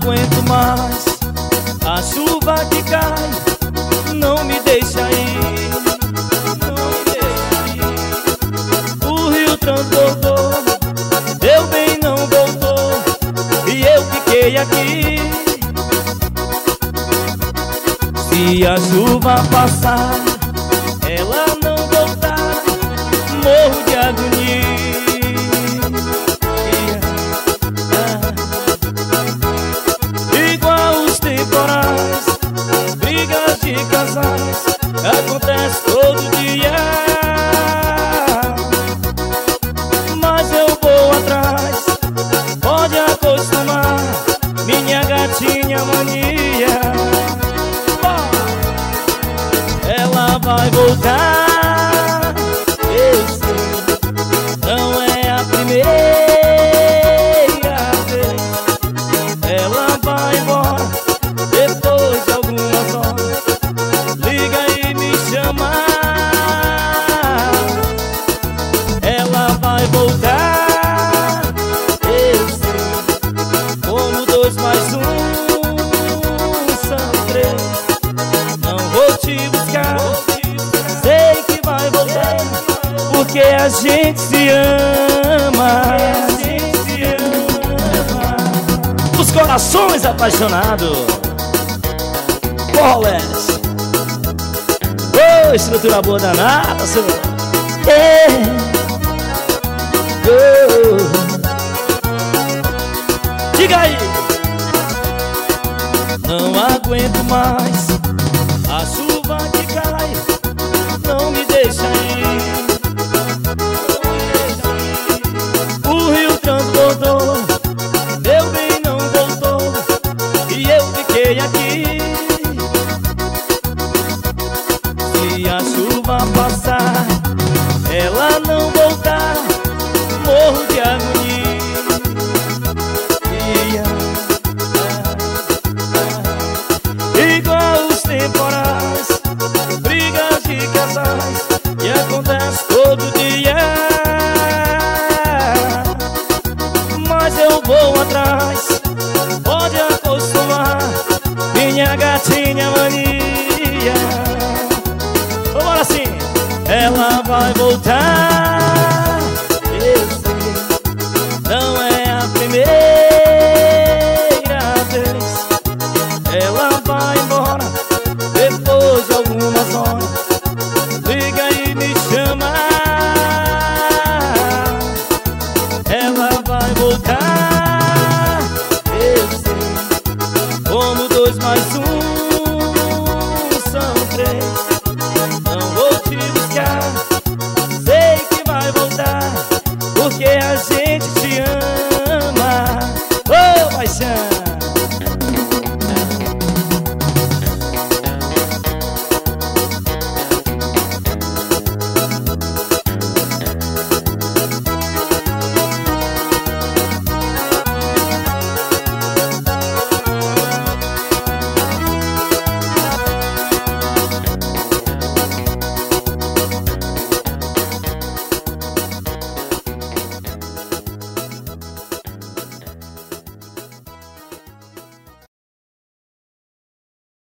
aguento mais a chuva que cai, não me deixa ir, não me deixa ir. O rio transbordou, meu bem não voltou, e eu fiquei aqui. Se a chuva passar, ela não voltar, morro de agonia. Igual os temporais, brigas de casais, acontece todo dia. Mas eu vou atrás, pode acostumar, minha gatinha mania. Ela vai voltar, eu sei, não é a primeira vez. Ela vai embora depois de algumas horas, liga e me chama. Ela vai voltar, eu sei, como 2 mais 1 são 3. Não vou te buscar, sei que vai voltar, porque a gente se ama. Os corações apaixonados. Bolas. Oh, estrutura boa danada, senhor. Diga aí. Não aguento mais